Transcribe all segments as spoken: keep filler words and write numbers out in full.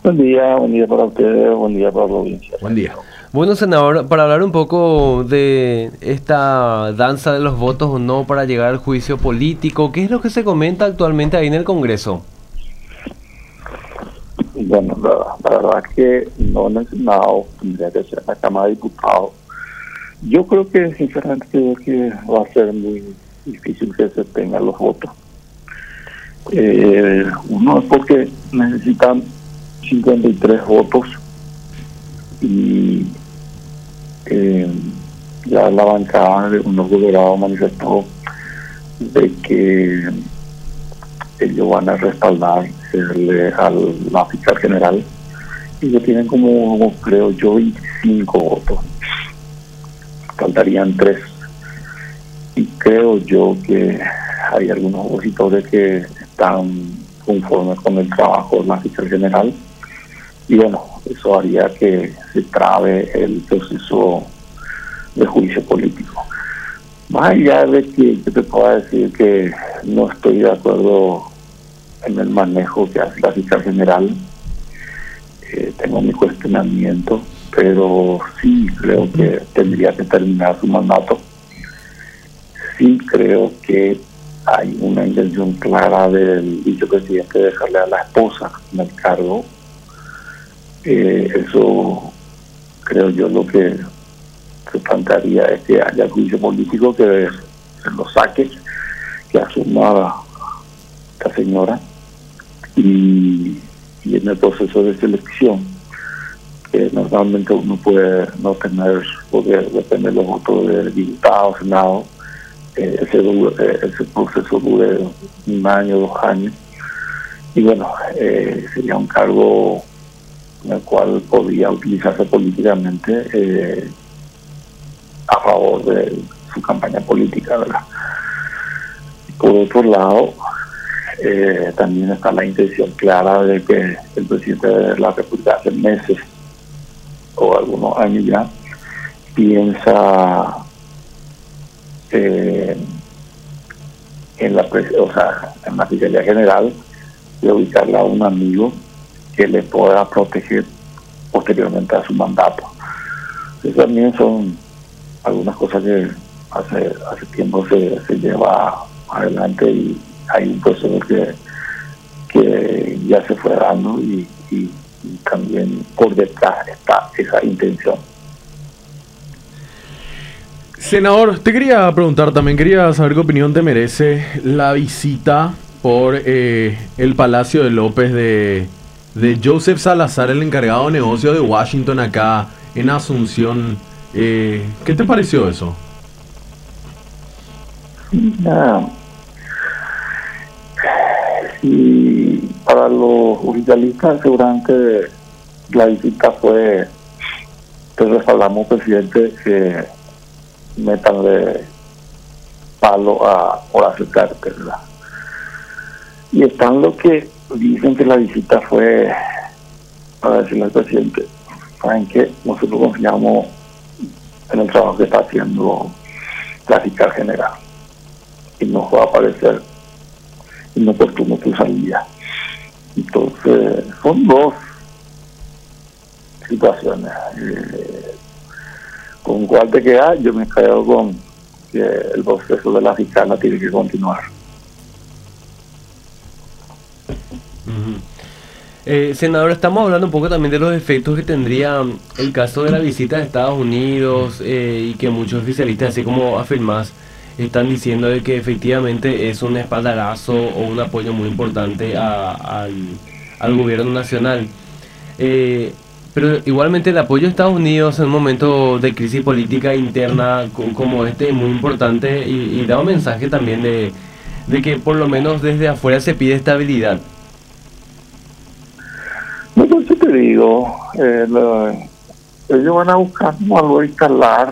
Buen día, buen día para ustedes, buen día para la audiencia. Buen día. Bueno, senador, para hablar un poco de esta danza de los votos o no para llegar al juicio político, ¿qué es lo que se comenta actualmente ahí en el Congreso? Bueno, la, la verdad que no en el Senado, tendría que ser en la Cámara de Diputados. Yo creo que, sinceramente, creo que va a ser muy difícil que se tengan los votos. Eh, uno es porque necesitan cincuenta y tres votos y eh, ya la bancada de unos delegados manifestó de que ellos van a respaldar a la fiscal general y que tienen como, creo yo, veinticinco votos. Faltarían tres. Y creo yo que hay algunos opositores que están conformes con el trabajo de la fiscal general. Y bueno, eso haría que se trabe el proceso de juicio político. Más allá de que yo te pueda decir que no estoy de acuerdo en el manejo que hace la fiscal general, eh, tengo mi cuestionamiento, pero sí creo que tendría que terminar su mandato. Sí creo que hay una intención clara del vicepresidente de dejarle a la esposa en el cargo. Eh, eso creo yo lo que se plantearía es que haya juicio político, que se lo saque, que asuma la señora y, y en el proceso de selección, que normalmente uno puede no tener poder, depende de los votos de diputados, senado, eh, ese, eh, ese proceso dure un año, dos años, y bueno, eh, sería un cargo en el cual podría utilizarse políticamente eh, a favor de su campaña política, ¿verdad? Por otro lado, eh, también está la intención clara de que el presidente de la República hace meses o algunos años ya piensa eh, en la o sea, en la Fiscalía General de ubicarla a un amigo que le pueda proteger posteriormente a su mandato. Eso también son algunas cosas que hace hace tiempo se, se lleva adelante y hay un proceso que, que ya se fue dando y, y, y también por detrás está esa intención. Senador, te quería preguntar también, quería saber qué opinión te merece la visita por eh, el Palacio de López de, de Joseph Salazar, el encargado de negocio de Washington acá en Asunción. Eh, ¿Qué te pareció eso? Nada. Y para los judicialistas seguramente la visita fue que respaldamos al presidente que metanle palo a Horacio Carter, ¿verdad? Y están los que dicen que la visita fue para decirle al presidente, saben que nosotros confiamos en el trabajo que está haciendo la fiscal general y nos va a parecer inoportuno tu salida. Entonces son dos situaciones. Eh, con cuál te quedas, yo me quedo con que el proceso de la fiscal tiene que continuar. Uh-huh. Eh, senador, estamos hablando un poco también de los efectos que tendría el caso de la visita a Estados Unidos eh, y que muchos oficialistas, así como afirmás, están diciendo de que efectivamente es un espaldarazo o un apoyo muy importante a, al, al gobierno nacional. Eh, pero igualmente el apoyo de Estados Unidos en un momento de crisis política interna como este es muy importante y, y da un mensaje también de, de que por lo menos desde afuera se pide estabilidad. No, pues yo te digo, eh, lo, ellos van a buscar como algo de instalar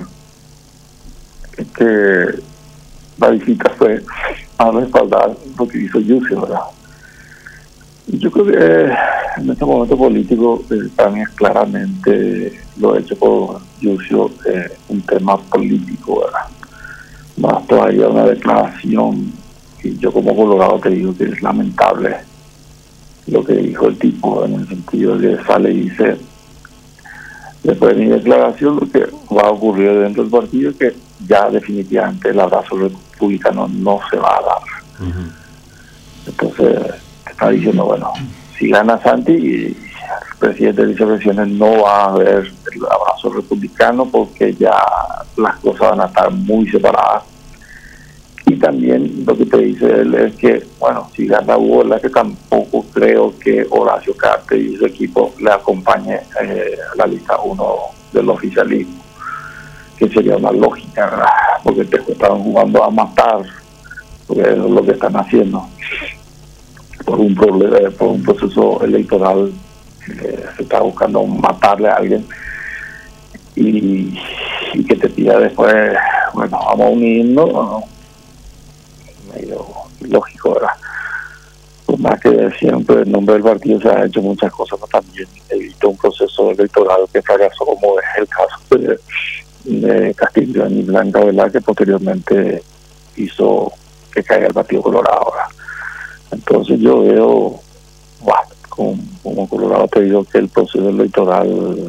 que la visita fue a respaldar lo que hizo Yussi, ¿verdad? Y yo creo que eh, en este momento político eh, también es claramente lo hecho por Yussi eh, un tema político, ¿verdad? Más todavía una declaración, y yo como colorado te digo que es lamentable lo que dijo el tipo, en el sentido de que sale y dice, después de mi declaración, lo que va a ocurrir dentro del partido es que ya definitivamente el abrazo republicano no se va a dar. Uh-huh. Entonces, te está diciendo, bueno, si gana Santi, el presidente y vicepresidente no va a haber el abrazo republicano porque ya las cosas van a estar muy separadas. Y también lo que te dice él es que, bueno, si gana Hugo Velázquez, tampoco creo que Horacio Cartes y su equipo le acompañe eh, a la lista uno del oficialismo, que sería una lógica, ¿verdad? Porque te estaban jugando a matar, porque es lo que están haciendo, por un problema, por un proceso electoral, eh, se está buscando matarle a alguien, y, y que te pida después, bueno, vamos a unirnos, ¿no? Medio lógico, ¿verdad? Por más que siempre en nombre del partido se han hecho muchas cosas, pero también evitó un proceso electoral que fracasó, como es el caso de, de Castillo y Blanca Velázquez, que posteriormente hizo que caiga el Partido Colorado, ¿verdad? Entonces yo veo, bueno, como, como Colorado te digo que el proceso electoral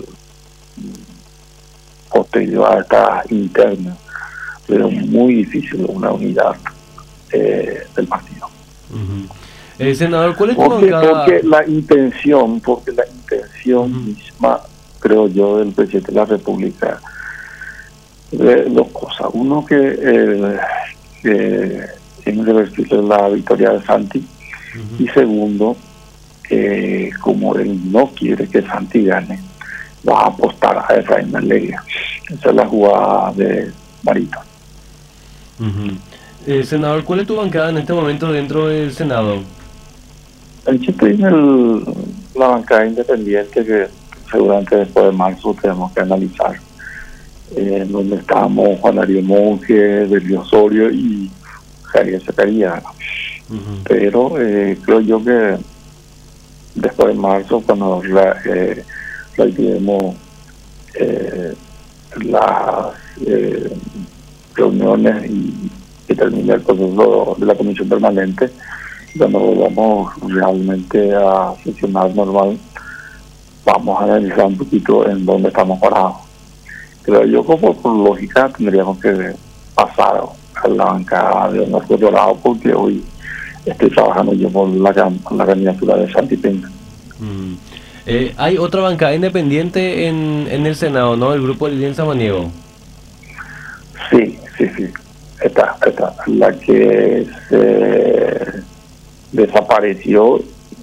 posterior a esta interna, pero muy difícil una unidad eh, del partido. Uh-huh. eh, senador, ¿cuál es tu porque, bancada? porque la intención, porque la intención uh-huh. misma, creo yo, del presidente de la República, de dos cosas. Uno, que, eh, que tiene que revertirle la victoria de Santi, uh-huh. y segundo, que como él no quiere que Santi gane, va a apostar a Efraín Alegría. Esa es la jugada de Marito. Uh-huh. Eh, senador, ¿cuál es tu bancada en este momento dentro del Senado? Yo estoy en el, la bancada independiente, que seguramente después de marzo tenemos que analizar, eh, donde estamos Juan Darío Monge, Delio Osorio y Javier Zacarías. Uh-huh. Pero eh, creo yo que después de marzo, cuando la, eh, realizemos eh, las eh, reuniones y que termine el proceso de la comisión permanente, cuando volvamos realmente a sesionar normal, vamos a analizar un poquito en dónde estamos parados. Creo yo que por, por lógica tendríamos que pasar a la bancada de Honor Colorado, porque hoy estoy trabajando yo por la, la candidatura de Santi Peña. Mm. Eh, hay otra bancada independiente en, en el Senado, ¿no? El grupo de Lilian Samaniego. Sí, sí, sí. Esta, esta, la que se desapareció,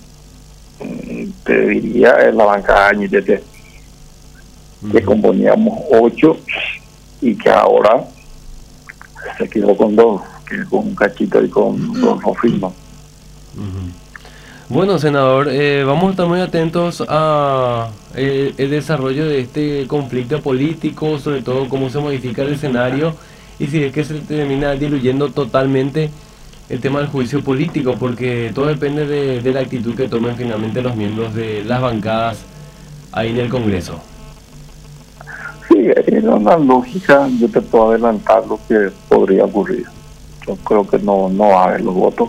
te diría, es la bancada Añitete, uh-huh. que componíamos ocho y que ahora se quedó con dos, que con un cachito y con dos no firman. Uh-huh. Bueno, senador, eh, vamos a estar muy atentos a eh, el desarrollo de este conflicto político, sobre todo cómo se modifica el escenario y si es que se termina diluyendo totalmente el tema del juicio político, porque todo depende de, de la actitud que tomen finalmente los miembros de las bancadas ahí en el Congreso. Sí, es una lógica. Yo te puedo adelantar lo que podría ocurrir. Yo creo que no, no va a haber los votos.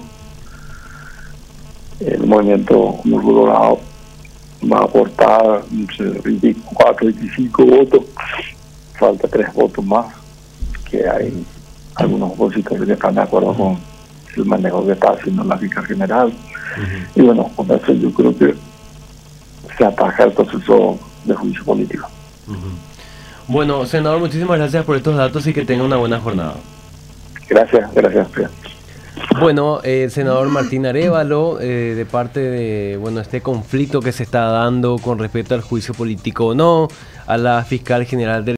El movimiento Colorado va a aportar veinticuatro, veinticinco votos, falta tres votos más, que hay algunos opositores que están de acuerdo uh-huh. con el manejo que está haciendo la fiscal general. Uh-huh. Y bueno, con eso yo creo que se ataja el proceso de juicio político. Uh-huh. Bueno, senador, muchísimas gracias por estos datos y que tenga una buena jornada. Gracias, gracias, Priya. Bueno, el senador Martín Arévalo, eh, de parte de bueno este conflicto que se está dando con respecto al juicio político o no, a la fiscal general del